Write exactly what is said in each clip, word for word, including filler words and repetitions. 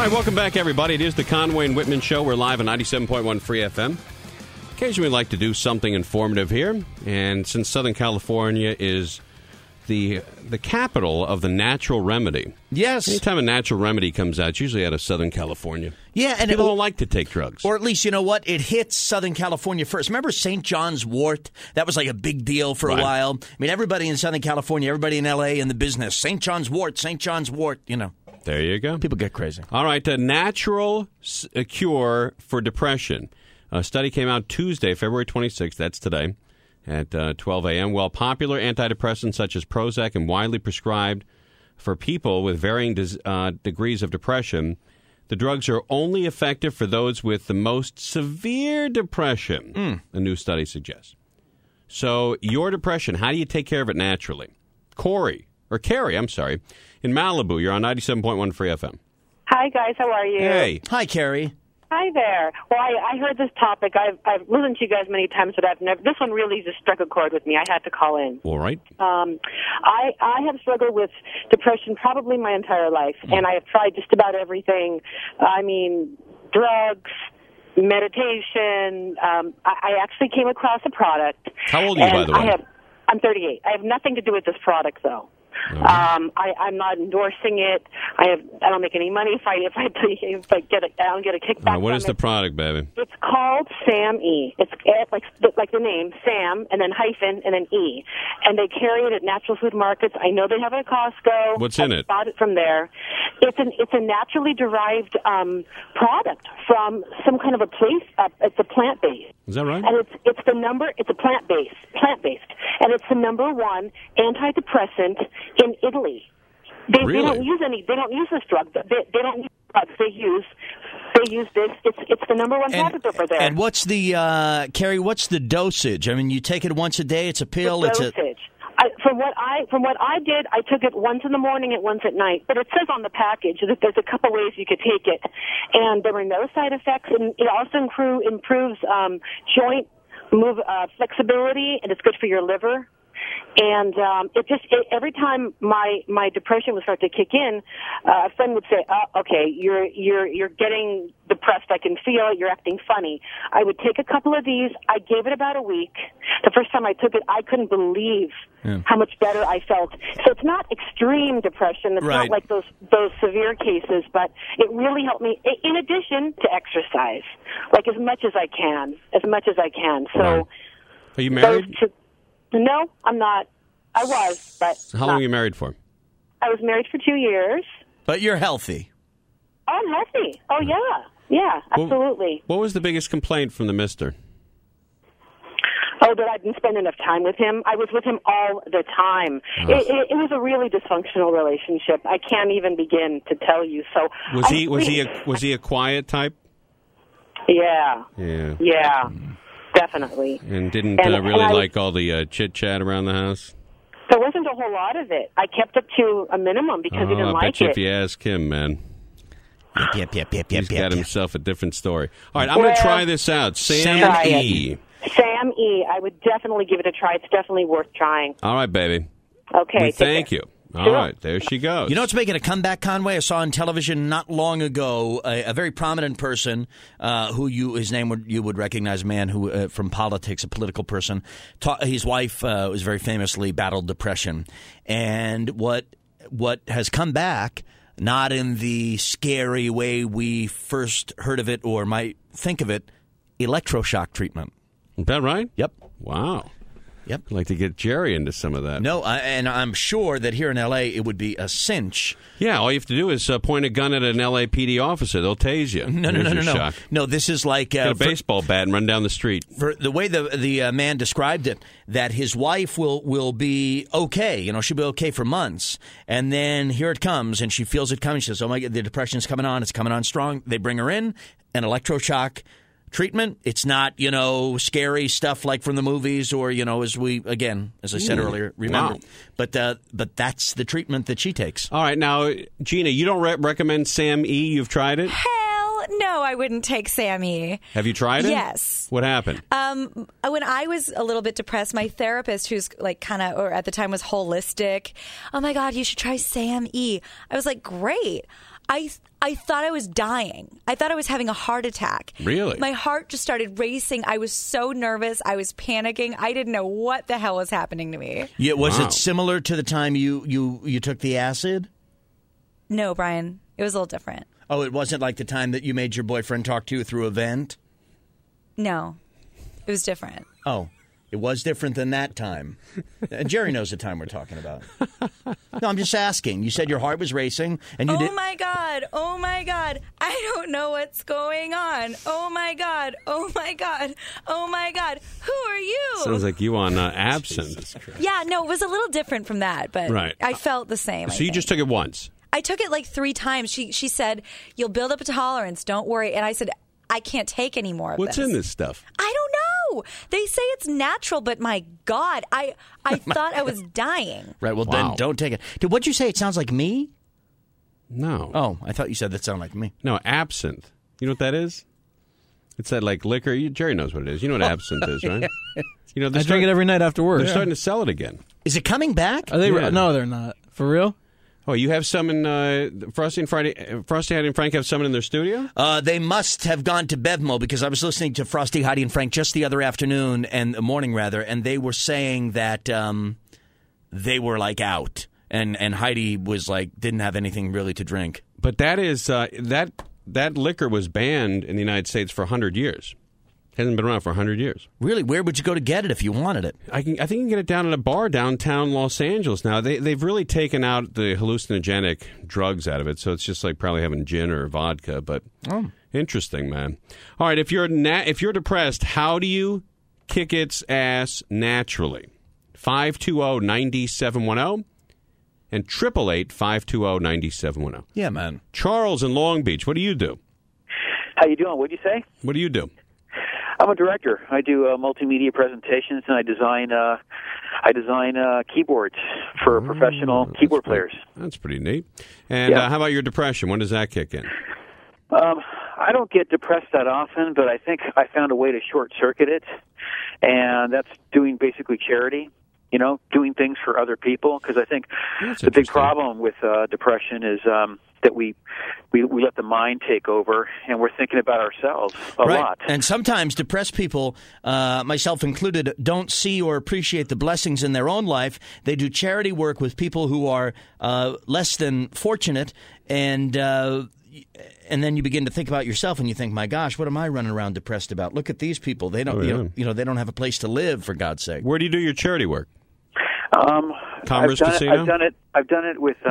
right, welcome back, everybody. It is the Conway and Whitman Show. We're live on ninety-seven point one Free F M. Occasionally we like to do something informative here, and since Southern California is the the capital of the natural remedy. Yes. Anytime a natural remedy comes out, it's usually out of Southern California. Yeah, and people it, don't like to take drugs. Or at least, you know what? It hits Southern California first. Remember Saint John's wort? That was like a big deal for right. a while. I mean, everybody in Southern California, everybody in L A in the business, Saint John's wort, Saint John's wort, you know. There you go. People get crazy. All right, a natural s- a cure for depression. A study came out Tuesday, February twenty-sixth, that's today, at uh, twelve a.m. While popular antidepressants such as Prozac and widely prescribed for people with varying des- uh, degrees of depression, the drugs are only effective for those with the most severe depression, mm. a new study suggests. So your depression, how do you take care of it naturally? Corey, or Carrie, I'm sorry, in Malibu, you're on ninety-seven point one Free F M. Hi, guys. How are you? Hey. Hi, Carrie. Hi there. Well, I, I heard this topic. I've, I've listened to you guys many times, but I've never. This one really just struck a chord with me. I had to call in. All right. Um, I I have struggled with depression probably my entire life, mm. and I have tried just about everything. I mean, drugs, meditation. Um, I, I actually came across a product. How old are you, by the way? I have, I'm thirty-eight. I have nothing to do with this product, though. Um, I, I'm not endorsing it. I have. I don't make any money if I if I if I get a, I don't get a kickback. Uh, what from is it. the product, baby? It's called Sam E. It's like like the name Sam and then hyphen and then E, and they carry it at natural food markets. I know they have it at Costco. What's in I it? Bought it from there. It's an it's a naturally derived um, product from some kind of a place. Uh, it's a plant based. Is that right? And it's it's the number. It's a plant based plant based, and it's the number one antidepressant in Italy. They, really? they don't use any. They don't use this drug. They, they don't use drugs. They use. They use this. It's it's the number one product over there. And what's the uh, Carrie? What's the dosage? I mean, you take it once a day. It's a pill. The it's dosage. a. I, from what I from what I did, I took it once in the morning and once at night. But it says on the package that there's a couple ways you could take it, and there were no side effects. And it also improve, improves um, joint move uh, flexibility, and it's good for your liver. And um, it just it, every time my my depression would start to kick in, uh, a friend would say, oh, "Okay, you're you're you're getting depressed. I can feel it. You're acting funny." I would take a couple of these. I gave it about a week. The first time I took it, I couldn't believe yeah. how much better I felt. So it's not extreme depression. It's right. not like those those severe cases, but it really helped me. In addition to exercise, like as much as I can, as much as I can. So, wow. Are you married? Two, No, I'm not. I was, but How not. long are you married for? I was married for two years. But you're healthy. Oh, I'm healthy. Oh, yeah. Yeah, absolutely. What, what was the biggest complaint from the mister? Oh, that I didn't spend enough time with him. I was with him all the time. Oh. It, it, it was a really dysfunctional relationship. I can't even begin to tell you. So was I, he was he a, was he a quiet type? Yeah. Yeah. Yeah. Definitely. And didn't and, uh, really and I, like all the uh, chit chat around the house. There wasn't a whole lot of it. I kept it to a minimum because oh, he didn't I like bet you it. if you ask him, man. Yep, yep, yep, yep, He's yep, got yep. himself a different story. All right, I'm well, going to try this out. Sam try E. It. Sam E. I would definitely give it a try. It's definitely worth trying. All right, baby. Okay. We thank care. you. All sure. right, there she goes. You know what's making a comeback, Conway? I saw on television not long ago a, a very prominent person uh, who you his name would you would recognize, a man who uh, from politics, a political person. Ta- his wife uh, was very famously battled depression, and what what has come back, not in the scary way we first heard of it or might think of it, electroshock treatment. Is that right? Yep. Wow. Yep. I'd like to get Jerry into some of that. No, I, and I'm sure that here in L A it would be a cinch. Yeah, all you have to do is uh, point a gun at an L A P D officer. They'll tase you. No, no, There's no, no, your no. shock. No, this is like uh, Get a for, baseball bat and run down the street. for the way the the uh, man described it, that his wife will will be okay. You know, she'll be okay for months, and then here it comes, and she feels it coming. She says, "Oh my God, the depression's coming on. It's coming on strong." They bring her in, an electroshock treatment. It's not, you know, scary stuff like from the movies or, you know, as we, again, as I said Ooh, earlier, remember. wow. But uh, but that's the treatment that she takes. All right, now, Gina, you don't re- recommend Sam E? You've tried it? Hell no, I wouldn't take Sammy. Have you tried it? Yes. What happened? Um, when I was a little bit depressed, my therapist, who's like kind of, or at the time was holistic, oh my God, you should try Sam E. I was like, great. I, I thought I was dying. I thought I was having a heart attack. Really? My heart just started racing. I was so nervous. I was panicking. I didn't know what the hell was happening to me. Yeah, was Wow. it similar to the time you, you, you took the acid? No, Brian. It was a little different. Oh, it wasn't like the time that you made your boyfriend talk to you through a vent? No. It was different. Oh, it was different than that time. Uh, Jerry knows the time we're talking about. No, I'm just asking. You said your heart was racing, and you oh did. my God. Oh my God. I don't know what's going on. Oh my God. Oh my God. Oh my God. Who are you? Sounds like you on uh, absinthe. Yeah, no, it was a little different from that, but Right. I felt the same. I So you think. just took it once. I took it like three times. She she said, "You'll build up a tolerance. Don't worry." And I said, "I can't take any more of What's this." in this stuff? I don't know. They say it's natural, but my God, I I thought I was dying. Right, well, Wow. then don't take it. Did what'd you say? It sounds like me? No. Oh, I thought you said that sounded like me. No, absinthe. You know what that is? It's that like liquor. You, Jerry knows what it is. You know what absinthe is, right? You know, I they're, drink start- it every night after work. they're Yeah. starting to sell it again. Is it coming back? Are they? Yeah. No, they're not. For real? Oh, you have some in uh, Frosty and Friday. uh, Frosty, Heidi, and Frank have some in their studio. Uh, they must have gone to Bevmo because I was listening to Frosty, Heidi, and Frank just the other afternoon and morning rather, and they were saying that um, they were like out, and and Heidi was like didn't have anything really to drink. But that is uh, that that liquor was banned in the United States for a hundred years. Hasn't been around for a hundred years. Really, where would you go to get it if you wanted it? I can I think you can get it down at a bar downtown Los Angeles now. They they've really taken out the hallucinogenic drugs out of it, so it's just like probably having gin or vodka. But Oh. interesting, man. All right, if you're na- if you're depressed, how do you kick its ass naturally? five two zero, nine seven one zero and triple eight five two zero nine seven one zero. Yeah, man. Charles in Long Beach, what do you do? How you doing? What'd you say? What do you do? I'm a director. I do uh, multimedia presentations, and I design uh, I design uh, keyboards for professional keyboard That's pretty- players. That's pretty neat. And Yeah. uh, how about your depression? When does that kick in? Um, I don't get depressed that often, but I think I found a way to short circuit it, and that's doing basically charity. You know, doing things for other people, because I think That's the big interesting. problem with uh, depression is um, that we, we we let the mind take over, and we're thinking about ourselves a right. lot. And sometimes depressed people, uh, myself included, don't see or appreciate the blessings in their own life. They do charity work with people who are uh, less than fortunate, and uh, and then you begin to think about yourself, and you think, "My gosh, what am I running around depressed about? Look at these people. They don't, Oh, you, yeah. know, you know, they don't have a place to live, for God's sake." Where do you do your charity work? Um, Commerce I've done Casino? It, I've done it. I've done it with. Uh,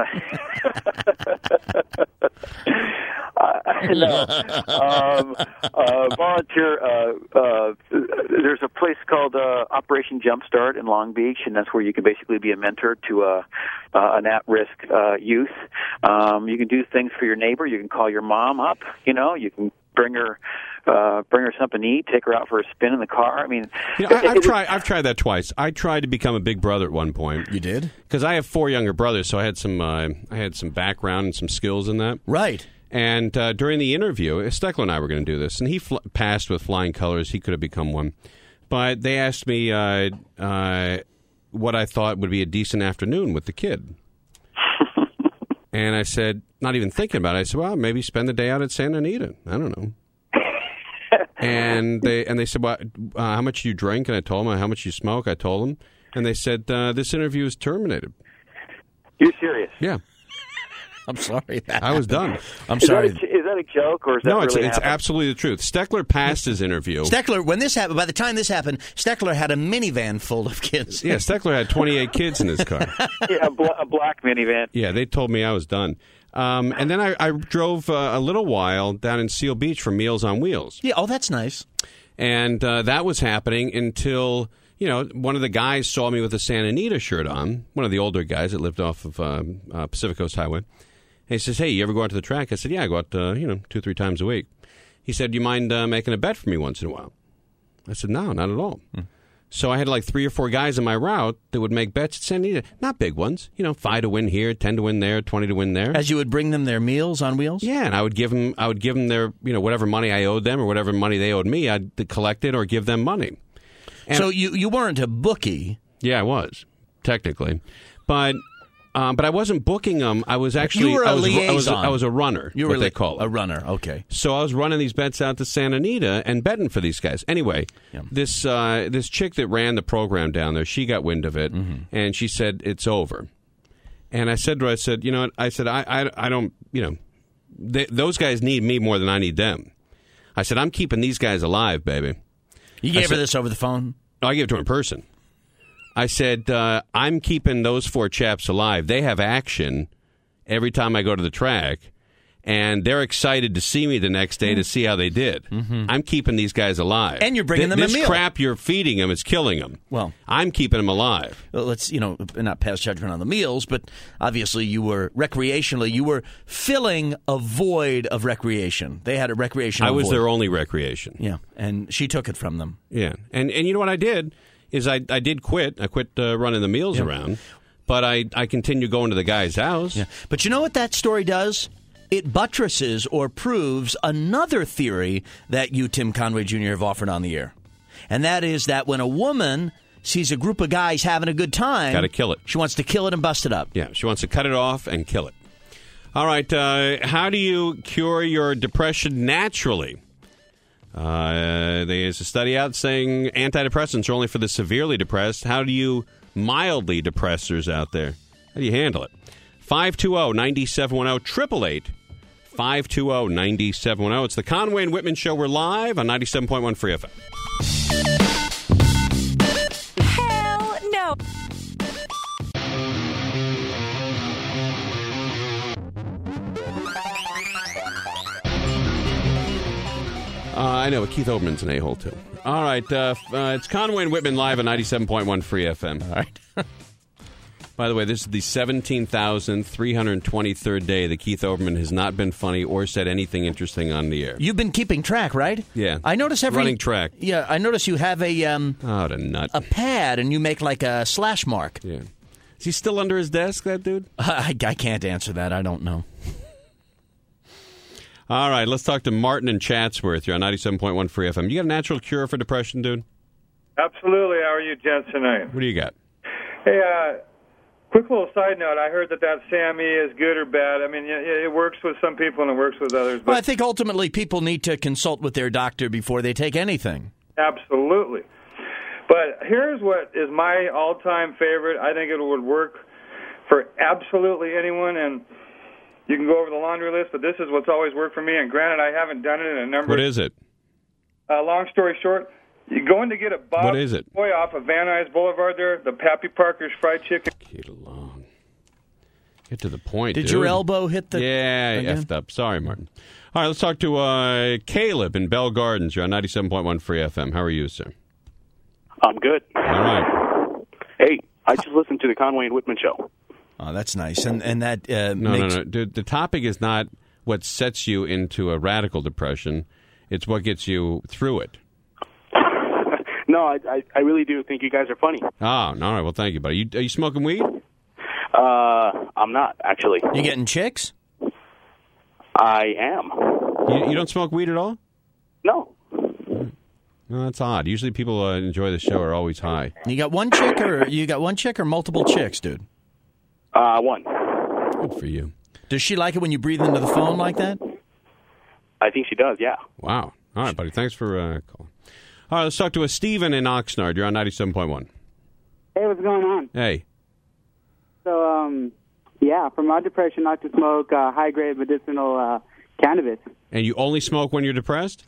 uh, no, um, uh, volunteer. Uh, uh, there's a place called uh, Operation Jumpstart in Long Beach, and that's where you can basically be a mentor to uh, uh, an at-risk uh, youth. Um, you can do things for your neighbor. You can call your mom up. You know, you can bring her. Uh, bring her something to eat, take her out for a spin in the car. I mean, You know, I, it- I've it- tried. I've tried that twice. I tried to become a big brother at one point You did? because I have four younger brothers, so I had some. Uh, I had some background and some skills in that. Right. And uh, during the interview, Steckler and I were going to do this, and he fl- passed with flying colors. He could have become one, but they asked me uh, uh, what I thought would be a decent afternoon with the kid. And I said, not even thinking about it, I said, well, maybe spend the day out at Santa Anita. I don't know. And they and they said, well, uh, how much do you drink? And I told them. How much you smoke? I told them. And they said, uh, this interview is terminated. You're serious? Yeah, I'm sorry. That I was done. I'm Is that, sorry. a, is that a joke, or is that No, it's really it's happened? absolutely the truth. Steckler passed his interview. Steckler, when this happened, by the time this happened, Steckler had a minivan full of kids. Yeah, Steckler had twenty-eight kids in his car. Yeah, a, bla- a black minivan. Yeah, they told me I was done. Um, and then I, I drove uh, a little while down in Seal Beach for Meals on Wheels. Yeah, oh, that's nice. And uh, that was happening until, you know, one of the guys saw me with a Santa Anita shirt on, one of the older guys that lived off of um, uh, Pacific Coast Highway. And he says, hey, you ever go out to the track? I said, yeah, I go out, uh, you know, two, three times a week. He said, do you mind uh, making a bet for me once in a while? I said, no, not at all. Hmm. So I had like three or four guys in my route that would make bets at Santa Anita. Not big ones. You know, five to win here, ten to win there, twenty to win there. As you would bring them their meals on wheels? Yeah, and I would give them, I would give them their, you know, whatever money I owed them or whatever money they owed me, I'd collect it or give them money. And So you, you weren't a bookie. yeah, I was, technically. But Um, but I wasn't booking them. I was actually You were a I was, liaison. I was, I was a runner. You what were they li- call it. a runner. Okay. So I was running these bets out to Santa Anita and betting for these guys. Anyway, Yeah. this uh, this chick that ran the program down there, she got wind of it, Mm-hmm. and she said it's over. And I said to her, I said, you know what? I said I I, I don't, you know, they, those guys need me more than I need them. I said I'm keeping these guys alive, baby. You gave I her said- this over the phone? No, I gave it to her in person. I said, uh, I'm keeping those four chaps alive. They have action every time I go to the track, and they're excited to see me the next day to see how they did. Mm-hmm. I'm keeping these guys alive. And you're bringing Th- them a this meal. crap you're feeding them is killing them. Well- I'm keeping them alive. Well, let's, you know, not pass judgment on the meals, but obviously you were recreationally, you were filling a void of recreation. They had a recreational I was void. their only recreation. Yeah, and she took it from them. Yeah. And and you know what I did is I, I did quit. I quit uh, running the meals around, but I, I continued going to the guy's house. Yeah. But you know what that story does? It buttresses or proves another theory that you, Tim Conway Junior, have offered on the air. And that is that when a woman sees a group of guys having a good time, Gotta kill it. She wants to kill it and bust it up. Yeah, she wants to cut it off and kill it. All right, uh, how do you cure your depression naturally? Uh, there's a study out saying antidepressants are only for the severely depressed. How do you mildly depressors out there? How do you handle it? five two zero, nine seven one zero, eight eight eight, five two zero, nine seven one zero. It's the Conway and Whitman Show. We're live on ninety-seven point one Free F M. Hell no. Uh, I know, but Keith Olbermann's an a-hole, too. All right, uh, f- uh, it's Conway and Whitman live on ninety-seven point one Free F M. All right. By the way, this is the seventeen thousand three hundred twenty-third day that Keith Olbermann has not been funny or said anything interesting on the air. You've been keeping track, right? Yeah. I notice every Running track. Yeah, I notice you have a um, Oh, the nut. a pad and you make like a slash mark. Yeah. Is he still under his desk, that dude? I, I can't answer that. I don't know. All right, let's talk to Martin in Chatsworth. You're on ninety-seven point one Free F M. You got a natural cure for depression, dude? Absolutely. How are you, gents, tonight? What do you got? Hey, uh, quick little side note. I heard that that SAMe is good or bad. I mean, it, it works with some people and it works with others. But Well, I think ultimately people need to consult with their doctor before they take anything. absolutely. But here's what is my all-time favorite. I think it would work for absolutely anyone, and you can go over the laundry list, but this is what's always worked for me. And granted, I haven't done it in a number What of is it? Uh, long story short, you're going to get a Bob What is it? Boy off of Van Nuys Boulevard there, the Pappy Parker's Fried Chicken. Get along. Get to the point, Did dude. your elbow hit the... Yeah, I again? effed up. Sorry, Martin. All right, let's talk to uh, Caleb in Bell Gardens. You're on ninety-seven point one Free F M. How are you, sir? I'm good. All right. Hey, I just listened to the Conway and Whitman show. Oh, that's nice. And and that uh, No, makes... no, no. Dude, the topic is not what sets you into a radical depression. It's what gets you through it. No, I, I, I really do think you guys are funny. Oh, all right. Well, thank you, buddy. You, are you smoking weed? Uh, I'm not, actually. You getting chicks? I am. You, you don't smoke weed at all? No. No, that's odd. Usually people uh, enjoy the show are always high. You got one chick or you got one chick or multiple chicks, dude? Uh, one. Good for you. Does she like it when you breathe into the phone like that? I think she does, yeah. Wow. All right, buddy. Thanks for uh, calling. All right, let's talk to a Stephen in Oxnard. You're on ninety-seven point one. Hey, what's going on? Hey. So, um, yeah, for my depression, not to smoke uh, high-grade medicinal uh, cannabis. And you only smoke when you're depressed?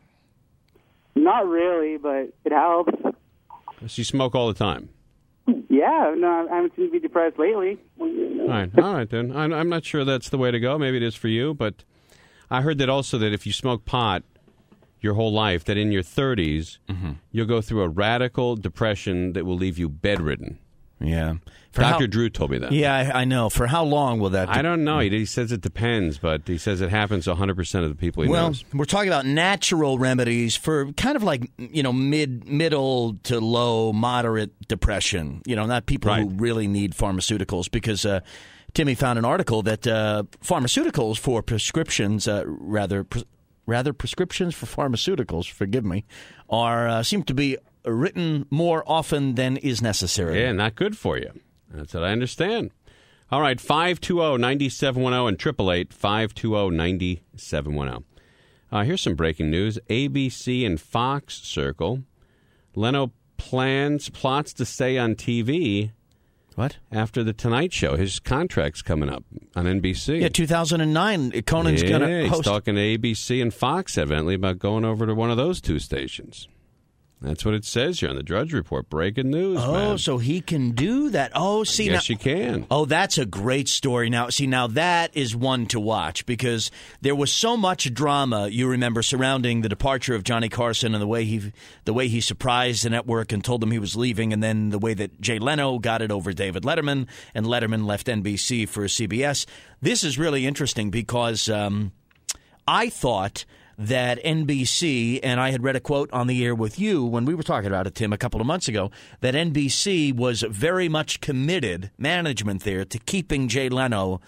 Not really, but it helps. So you smoke all the time? Yeah, no, I haven't seemed to be depressed lately. All right, all right then. I'm, I'm not sure that's the way to go. Maybe it is for you, but I heard that also that if you smoke pot your whole life, that in your thirties, mm-hmm. you'll go through a radical depression that will leave you bedridden. Yeah. For Doctor how- Drew told me that. Yeah, I, I know. For how long will that... I don't know. He, he says it depends, but he says it happens to one hundred percent of the people he well, knows. we're talking about natural remedies for kind of like, you know, mid, middle to low, moderate depression. You know, not people Right. who really need pharmaceuticals because uh, Timmy found an article that uh, pharmaceuticals for prescriptions, uh, rather, pres- rather prescriptions for pharmaceuticals, forgive me, are uh, seem to be written more often than is necessary. Yeah, not good for you. That's what I understand. All right, five two zero, nine seven one zero and eight eight eight, five two zero, nine seven one zero. Uh, here's some breaking news. A B C and Fox circle. Leno plans, plots to stay on T V. What? After the Tonight Show. His contract's coming up on N B C. Yeah, two thousand nine. Conan's yeah, going to he's host. talking to A B C and Fox, evidently, about going over to one of those two stations. That's what it says here on the Drudge Report. Breaking news, Oh, man. so he can do that. Oh, see, Yes, now, you can. Oh, that's a great story. Now, see, now that is one to watch because there was so much drama, you remember, surrounding the departure of Johnny Carson and the way he the way he surprised the network and told them he was leaving, and then the way that Jay Leno got it over David Letterman, and Letterman left N B C for C B S. This is really interesting because um, I thought that N B C, and I had read a quote on the air with you when we were talking about it, Tim, a couple of months ago, that N B C was very much committed, management there, to keeping Jay Leno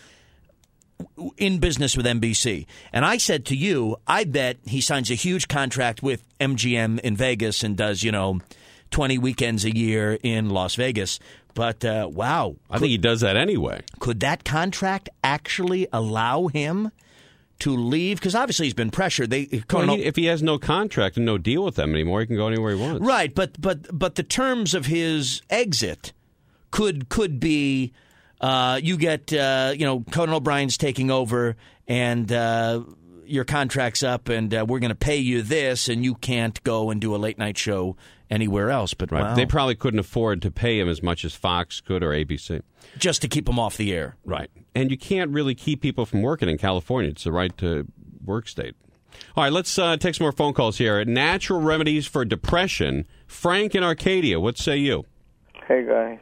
in business with N B C. And I said to you, I bet he signs a huge contract with M G M in Vegas and does, you know, twenty weekends a year in Las Vegas. But, uh, wow. I think he does that anyway. Could that contract actually allow him to leave? Because obviously he's been pressured. They Well, he, if he has no contract and no deal with them anymore, he can go anywhere he wants. Right, but but but the terms of his exit could could be uh, you get uh, you know Conan O'Brien's taking over and uh, your contract's up and uh, we're going to pay you this and you can't go and do a late night show anywhere else. But Right. wow. They probably couldn't afford to pay him as much as Fox could or A B C. Just to keep him off the air. Right. And you can't really keep people from working in California. It's the right to work state. All right, let's uh, take some more phone calls here. Natural remedies for depression. Frank in Arcadia, what say you? Hey, guys.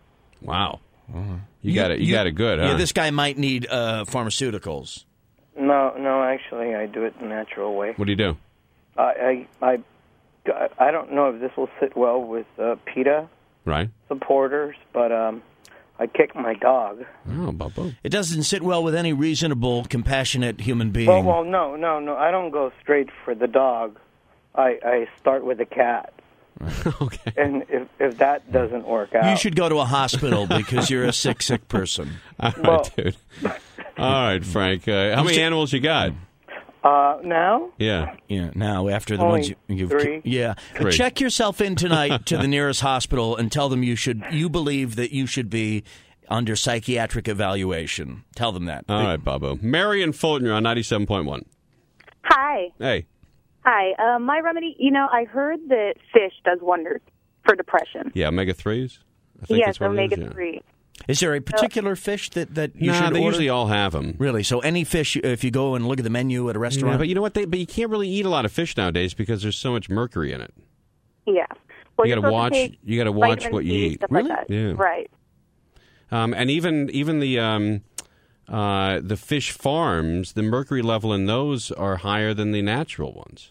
Wow. You got it. You, got it good, huh? Yeah, this guy might need uh, pharmaceuticals. No, no, actually, I do it the natural way. What do you do? I, I, I, I don't know if this will sit well with uh, PETA Right. supporters, but um, I kicked my dog. Oh, Bubba. It doesn't sit well with any reasonable, compassionate human being. Well, well, no, no, no. I don't go straight for the dog. I, I start with the cat. Okay. And if, if that doesn't work out, You should go to a hospital because you're a sick, sick person. All right, Well- dude. All right, Frank. Uh, how many animals you got? uh, now Yeah. Yeah, now after the Only ones you, you've three. yeah, Three. check yourself in tonight to the nearest hospital and tell them you should you believe that you should be under psychiatric evaluation. Tell them that. All right, Bubba. Mary and Fulton, you're on ninety-seven point one. Hi. Hey. Hi. Uh, my remedy, you know, I heard that fish does wonders for depression. Yeah, omega threes? I think Yes, that's what it is, omega yeah. three. Is there a particular fish that, that you Nah, should they order? usually all have them. Really? So any fish, if you go and look at the menu at a restaurant? Yeah, but you know what? They, but you can't really eat a lot of fish nowadays because there's so much mercury in it. Yeah. Well, You you're gotta supposed to watch- take you gotta watch vitamin what you C, eat. Stuff Really? Like that. Yeah. Right. Um, and even even the um, uh, the fish farms, the mercury level in those are higher than the natural ones.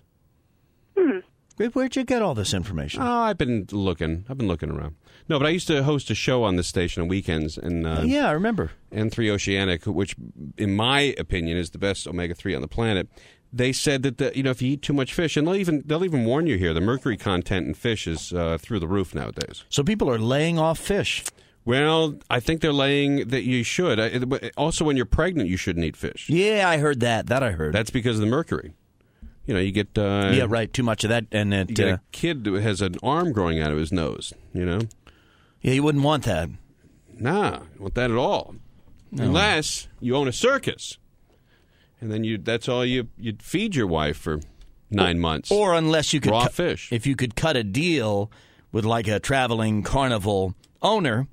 Hmm. Where- Where'd you get all this information? Oh, I've been looking. I've been looking around. No, but I used to host a show on this station on weekends, and uh, yeah, I remember. N three Oceanic, which, in my opinion, is the best omega three on the planet. They said that the, you know if you eat too much fish, and they'll even they'll even warn you here, the mercury content in fish is uh, through the roof nowadays. So people are laying off fish. Well, I think they're laying that you should. Uh, Also, when you're pregnant, you shouldn't eat fish. Yeah, I heard that. That I heard. That's because of the mercury. You know, you get uh, yeah, right. Too much of that, and it. You get Uh, a kid who has an arm growing out of his nose. You know. yeah, you wouldn't want that. Nah, don't want that at all. No. Unless you own a circus, and then you that's all you you'd feed your wife for nine months. Or unless you could raw cut- fish. If you could cut a deal with like a traveling carnival owner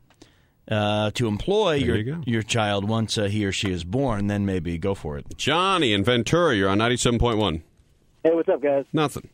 uh, to employ There your you go. your child once uh, he or she is born, then maybe go for it. Johnny in Ventura, you're on ninety-seven point one. Hey, what's up, guys? Nothing.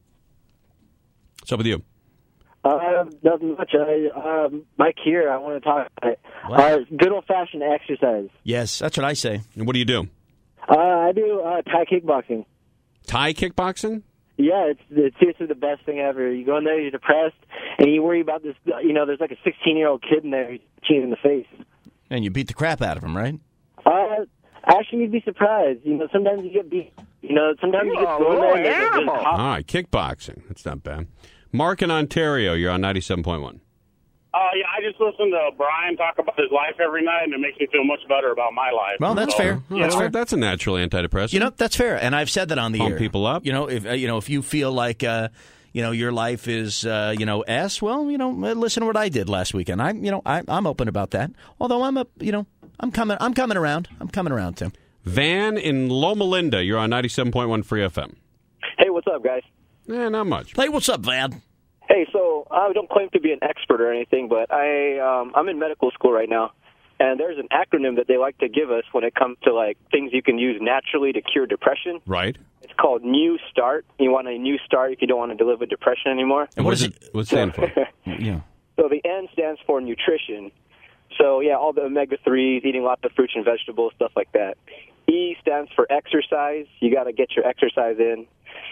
What's up with you? Uh, nothing much. I, um, Mike here. I want to talk about it. Uh, good old-fashioned exercise. Yes, that's what I say. And what do you do? Uh, I do uh, Thai kickboxing. Thai kickboxing? Yeah, it's, it's seriously the best thing ever. You go in there, you're depressed, and you worry about this. You know, there's like a sixteen-year-old kid in there cheating in the face. And you beat the crap out of him, right? Uh, actually, you'd be surprised. You know, sometimes you get beat. You know, sometimes you get thrown there. And there's, there's All right, kickboxing. That's not bad. Mark in Ontario, you're on ninety-seven point one. Uh, yeah, I just listen to Brian talk about his life every night, and it makes me feel much better about my life. Well, that's So, fair. Well, you that's, know, fair. That's a natural antidepressant. You know, that's fair, and I've said that on the Pump air. people up. You know, if uh, you know, if you feel like uh, you know your life is uh, you know S, well, you know, listen to what I did last weekend. I, you know, I, I'm open about that. Although I'm a, you know, I'm coming, I'm coming around. I'm coming around, Tim. Van in Loma Linda, you're on ninety-seven point one Free F M. Hey, what's up, guys? Eh, not much. Hey, what's up, Van? Hey, so I don't claim to be an expert or anything, but I um, I'm in medical school right now, and there's an acronym that they like to give us when it comes to like things you can use naturally to cure depression. Right. It's called New Start. You want a new start if you don't want to live with depression anymore. And what is it? What's it stand for? Yeah. So the N stands for nutrition. So yeah, all the omega threes, eating lots of fruits and vegetables, stuff like that. E stands for exercise. You got to get your exercise in.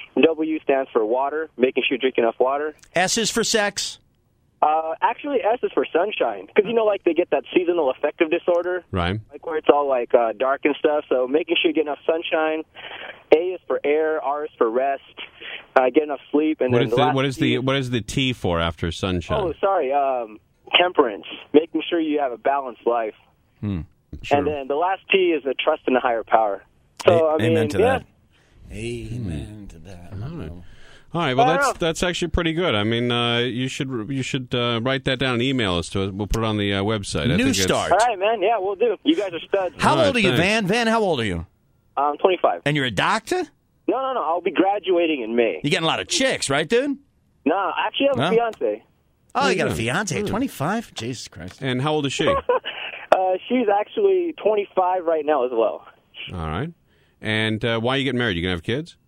W stands for water, making sure you drink enough water. S is for sex. Uh, actually, S is for sunshine, because you know, like they get that seasonal affective disorder, Right. like where it's all like uh, dark and stuff. So making sure you get enough sunshine. A is for air. R is for rest. Uh, get enough sleep. And What then is the the last what is T the what is the T for after sunshine? Oh, sorry. Um, temperance, making sure you have a balanced life. Hmm. Sure. And then the last T is a trust in a higher power. So I mean, Amen to yeah. that. Amen to that. All right. All right. Well, I don't that's know. that's actually pretty good. I mean, uh, you should you should uh, write that down and email us to us. We'll put it on the uh, website. I New think it's- Start. All right, man. Yeah, we'll do. You guys are studs. How All right, old are you, thanks. Van? Van, how old are you? I'm twenty-five. And you're a doctor? No, no, no. I'll be graduating in May. You getting a lot of chicks, right, dude? No, actually, I have a No? fiance. Oh, you got a Yeah. fiance, twenty-five? Jesus Christ. And how old is she? Uh, she's actually twenty-five right now as well. All right. And uh, why are you getting married? You gonna have kids?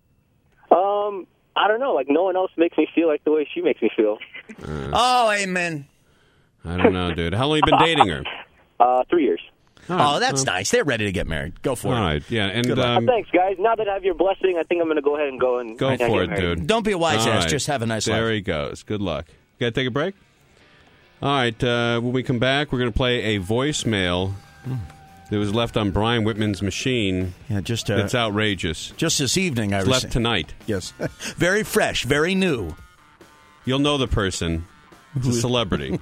Um, I don't know. Like, no one else makes me feel like the way she makes me feel. Uh, Oh, amen. I don't know, dude. How long have you been dating her? Uh, three years. All right. Oh, that's Well, nice. They're ready to get married. Go for All it. right. Yeah. And Good luck. um, Uh, thanks, guys. Now that I have your blessing, I think I'm going to go ahead and go and go and for get it, married. dude. Don't be a wise All ass. right. Just have a nice there life. he goes. Good luck. Got to take a break? All right. Uh, when we come back, we're going to play a voicemail that was left on Brian Whitman's machine. Yeah, just uh, It's outrageous. just this evening. I It's was left tonight. Yes, very fresh, very new. You'll know the person. It's a celebrity.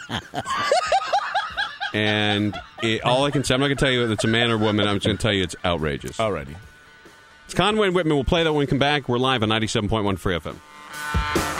And it, all I can say, I'm not going to tell you if it's a man or woman. I'm just going to tell you it's outrageous. Alrighty. It's Conway and Whitman. We'll play that when we come back. We're live on ninety-seven point one Free F M.